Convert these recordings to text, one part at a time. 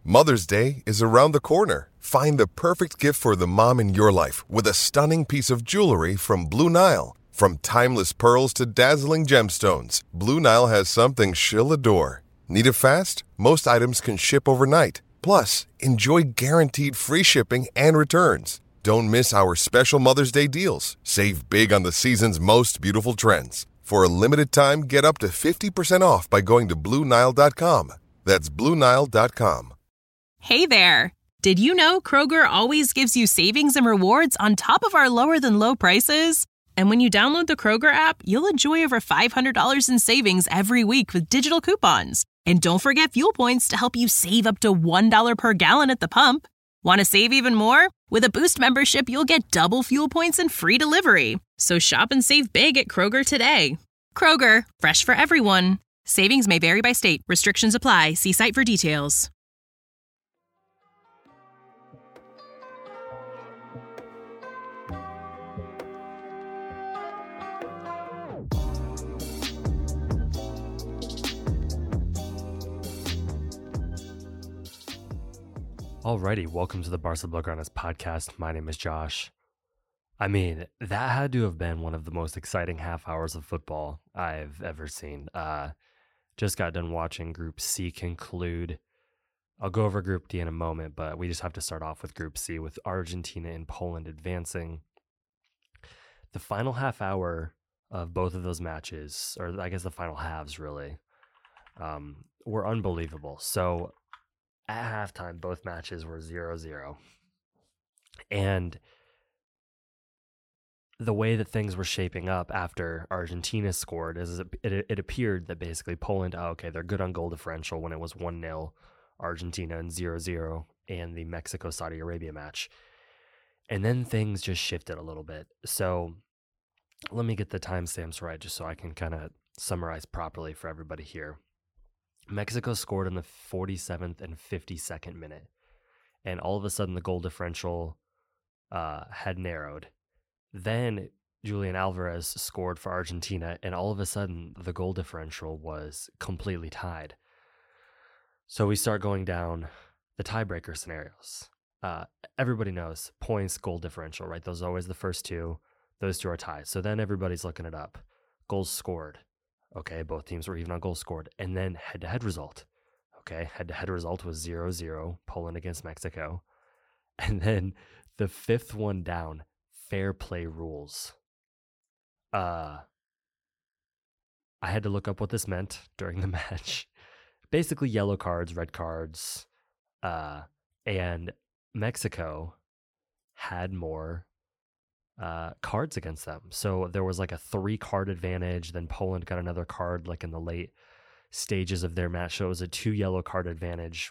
Mother's Day is around the corner. Find the perfect gift for the mom in your life with a stunning piece of jewelry from Blue Nile. From timeless pearls to dazzling gemstones, Blue Nile has something she'll adore. Need it fast? Most items can ship overnight. Plus, enjoy guaranteed free shipping and returns. Don't miss our special Mother's Day deals. Save big on the season's most beautiful trends. For a limited time, get up to 50% off by going to BlueNile.com. That's BlueNile.com. Hey there! Did you know Kroger always gives you savings and rewards on top of our lower-than-low prices? And when you download the Kroger app, you'll enjoy over $500 in savings every week with digital coupons. And don't forget fuel points to help you save up to $1 per gallon at the pump. Want to save even more? With a Boost membership, you'll get double fuel points and free delivery. So shop and save big at Kroger today. Kroger, fresh for everyone. Savings may vary by state. Restrictions apply. See site for details. Alrighty, welcome to the Barca Blaugranas podcast. My name is Josh. I mean, that had to have been one of the most exciting half hours of football I've ever seen. Just got done watching Group C conclude. I'll go over Group D in a moment, but we just have to start off with Group C with Argentina and Poland advancing. The final half hour of both of those matches, or I guess the final halves really, were unbelievable. So at halftime, both matches were 0-0. And the way that things were shaping up after Argentina scored is it appeared that basically Poland, they're good on goal differential when it was 1-0 Argentina and 0-0 in the Mexico-Saudi Arabia match. And then things just shifted a little bit. So let me get the timestamps right just so I can kind of summarize properly for everybody here. Mexico scored in the 47th and 52nd minute, and all of a sudden the goal differential had narrowed. Then Julian Alvarez scored for Argentina, and all of a sudden the goal differential was completely tied. So we start going down the tiebreaker scenarios. Everybody knows points, goal differential, right? Those are always the first two. Those two are tied. So then everybody's looking it up. Goals scored. Okay, both teams were even on goals scored. And then head-to-head result. Okay, head-to-head result was 0-0, Poland against Mexico. And then the fifth one down, fair play rules. I had to look up what this meant during the match. Basically yellow cards, red cards, and Mexico had more cards against them. So there was like a 3-card advantage. Then Poland got another card like in the late stages of their match. So it was a 2 yellow card advantage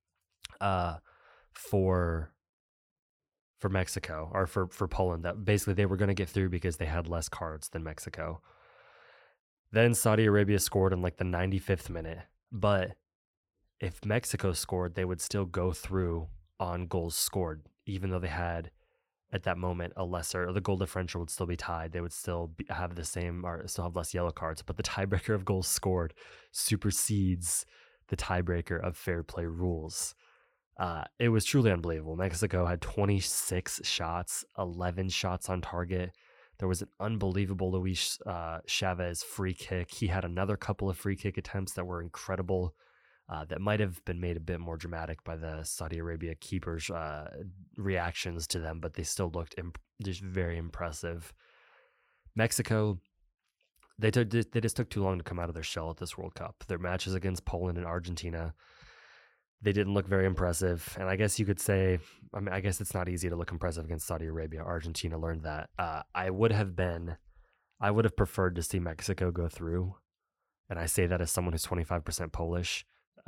for Mexico, or for Poland, that basically they were going to get through because they had less cards than Mexico. Then Saudi Arabia scored in like the 95th minute. But if Mexico scored, they would still go through on goals scored, even though they had at that moment the goal differential would still be tied. They would still have the same, or still have less yellow cards, but the tiebreaker of goals scored supersedes the tiebreaker of fair play rules. It was truly unbelievable. Mexico had 26 shots, 11 shots on target. There was an unbelievable Luis Chavez free kick. He had another couple of free kick attempts that were incredible. That might have been made a bit more dramatic by the Saudi Arabia keepers' reactions to them, but they still looked just very impressive. Mexico, they just took too long to come out of their shell at this World Cup. Their matches against Poland and Argentina, they didn't look very impressive. And I guess you could say, I guess it's not easy to look impressive against Saudi Arabia. Argentina learned that. I would have preferred to see Mexico go through. And I say that as someone who's 25% Polish.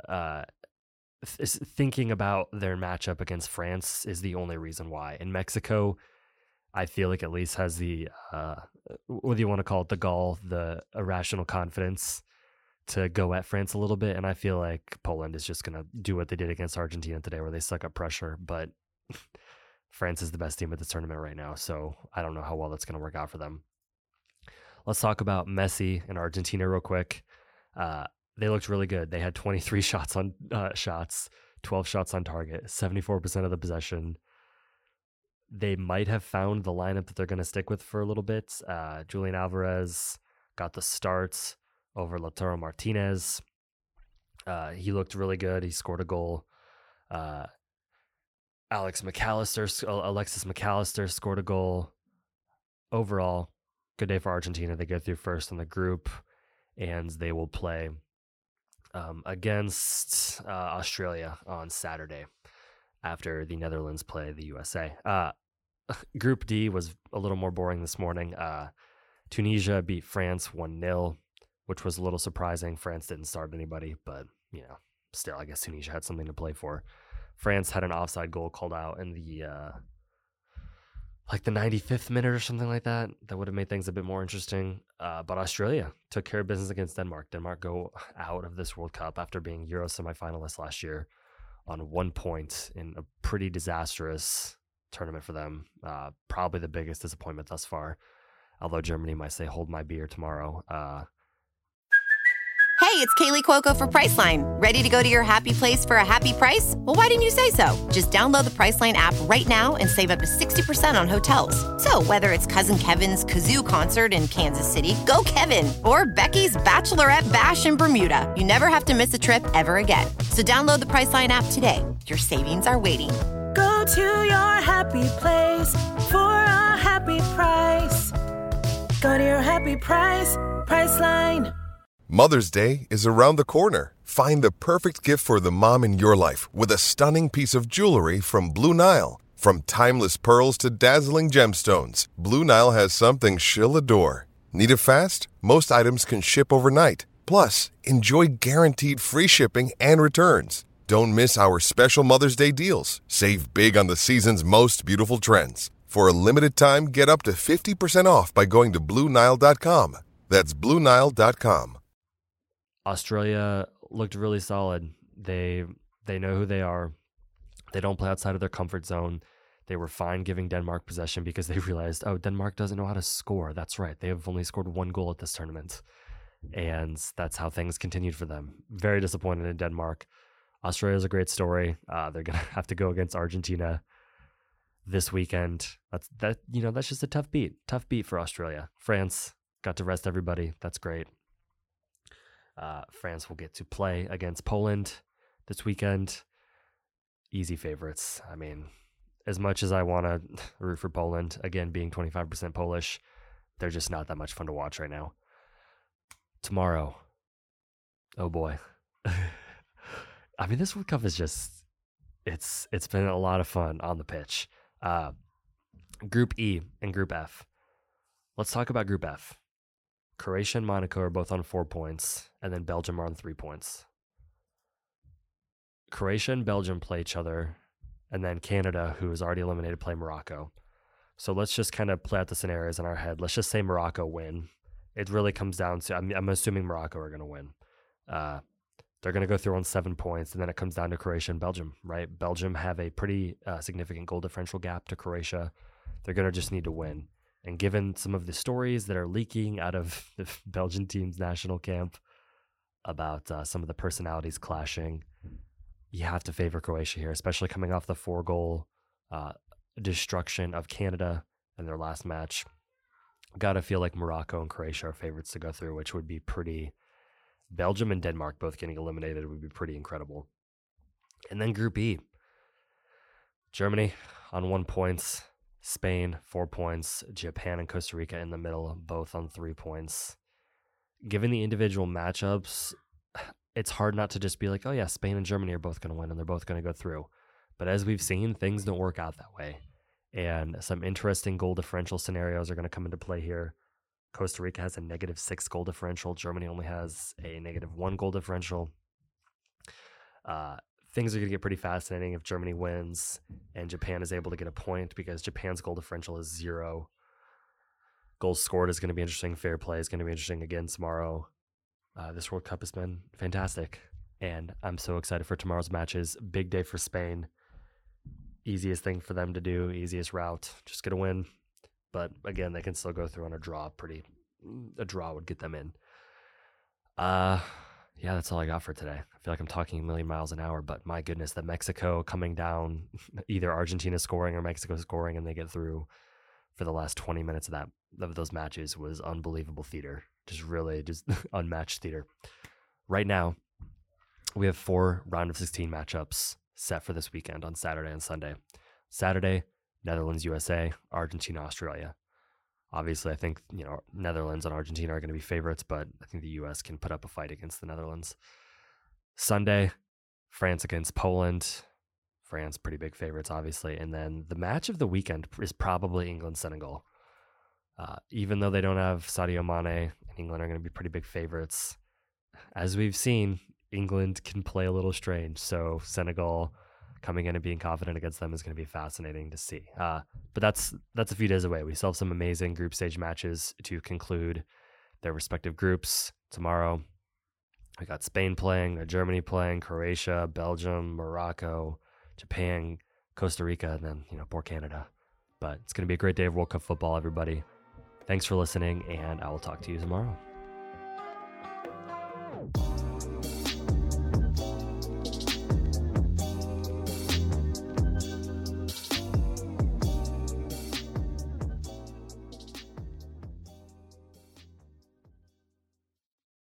Thinking about their matchup against France is the only reason why. In Mexico, I feel like at least has the, what do you want to call it, the gall, the irrational confidence to go at France a little bit. And I feel like Poland is just going to do what they did against Argentina today, where they suck up pressure. But France is the best team at this tournament right now, so I don't know how well that's going to work out for them. Let's talk about Messi and Argentina real quick. They looked really good. They had 23 shots, 12 shots on target, 74% of the possession. They might have found the lineup that they're going to stick with for a little bit. Julian Alvarez got the start over Lautaro Martinez. He looked really good. He scored a goal. Alexis McAllister scored a goal. Overall, good day for Argentina. They get through first in the group, and they will play against Australia on Saturday after the Netherlands play the USA. Group D was a little more boring this morning. Tunisia beat France 1-0, which was a little surprising. France didn't start anybody, but, still, I guess Tunisia had something to play for. France had an offside goal called out in the 95th minute or something like that. That would have made things a bit more interesting. But Australia took care of business against Denmark. Denmark go out of this World Cup after being Euro semifinalists last year on 1 point in a pretty disastrous tournament for them. Probably the biggest disappointment thus far. Although Germany might say, hold my beer tomorrow. Hey, it's Kaylee Cuoco for Priceline. Ready to go to your happy place for a happy price? Well, why didn't you say so? Just download the Priceline app right now and save up to 60% on hotels. So whether it's Cousin Kevin's Kazoo Concert in Kansas City, go Kevin, or Becky's Bachelorette Bash in Bermuda, you never have to miss a trip ever again. So download the Priceline app today. Your savings are waiting. Go to your happy place for a happy price. Go to your happy price, Priceline. Mother's Day is around the corner. Find the perfect gift for the mom in your life with a stunning piece of jewelry from Blue Nile. From timeless pearls to dazzling gemstones, Blue Nile has something she'll adore. Need it fast? Most items can ship overnight. Plus, enjoy guaranteed free shipping and returns. Don't miss our special Mother's Day deals. Save big on the season's most beautiful trends. For a limited time, get up to 50% off by going to BlueNile.com. That's BlueNile.com. Australia looked really solid. They know who they are. They don't play outside of their comfort zone. They were fine giving Denmark possession because they realized, Denmark doesn't know how to score. That's right. They have only scored 1 goal at this tournament. And that's how things continued for them. Very disappointed in Denmark. Australia's a great story. They're going to have to go against Argentina this weekend. That's just a tough beat. Tough beat for Australia. France got to rest everybody. That's great. France will get to play against Poland this weekend. Easy favorites. I mean, as much as I want to root for Poland, again, being 25% Polish, they're just not that much fun to watch right now. Tomorrow, oh boy. I mean, this World Cup is just, it's been a lot of fun on the pitch. Group E and Group F. Let's talk about Group F. Croatia and Monaco are both on 4 points, and then Belgium are on 3 points. Croatia and Belgium play each other, and then Canada, who is already eliminated, play Morocco. So let's just kind of play out the scenarios in our head. Let's just say Morocco win. It really comes down to, I'm assuming Morocco are going to win. They're going to go through on 7 points, and then it comes down to Croatia and Belgium, right? Belgium have a pretty significant goal differential gap to Croatia. They're going to just need to win. And given some of the stories that are leaking out of the Belgian team's national camp about some of the personalities clashing, you have to favor Croatia here, especially coming off the 4-goal destruction of Canada in their last match. Got to feel like Morocco and Croatia are favorites to go through, which would be pretty... Belgium and Denmark both getting eliminated would be pretty incredible. And then Group E. Germany on 1 point. Spain, 4 points. Japan and Costa Rica in the middle, both on 3 points. Given the individual matchups, it's hard not to just be like, oh yeah, Spain and Germany are both going to win and they're both going to go through. But as we've seen, things don't work out that way. And some interesting goal differential scenarios are going to come into play here. Costa Rica has a -6 goal differential. Germany only has a -1 goal differential. Things are going to get pretty fascinating if Germany wins and Japan is able to get a point, because Japan's goal differential is 0. Goals scored is going to be interesting. Fair play is going to be interesting again tomorrow. This World Cup has been fantastic, and I'm so excited for tomorrow's matches. Big day for Spain. Easiest thing for them to do, easiest route. Just get a win. But again, they can still go through on a draw. A draw would get them in. Yeah, that's all I got for today. I feel like I'm talking a million miles an hour, but my goodness, the Mexico coming down, either Argentina scoring or Mexico scoring, and they get through for the last 20 minutes of those matches was unbelievable theater. Just unmatched theater. Right now, we have 4 round of 16 matchups set for this weekend on Saturday and Sunday. Saturday, Netherlands, USA, Argentina, Australia. Obviously, I think, Netherlands and Argentina are going to be favorites, but I think the U.S. can put up a fight against the Netherlands. Sunday, France against Poland. France, pretty big favorites, obviously. And then the match of the weekend is probably England-Senegal. Even though they don't have Sadio Mane, and England are going to be pretty big favorites. As we've seen, England can play a little strange, so Senegal coming in and being confident against them is going to be fascinating to see. But that's a few days away. We still have some amazing group stage matches to conclude their respective groups tomorrow. We got Spain playing, Germany playing, Croatia, Belgium, Morocco, Japan, Costa Rica, and then, poor Canada. But it's going to be a great day of World Cup football, everybody. Thanks for listening, and I will talk to you tomorrow.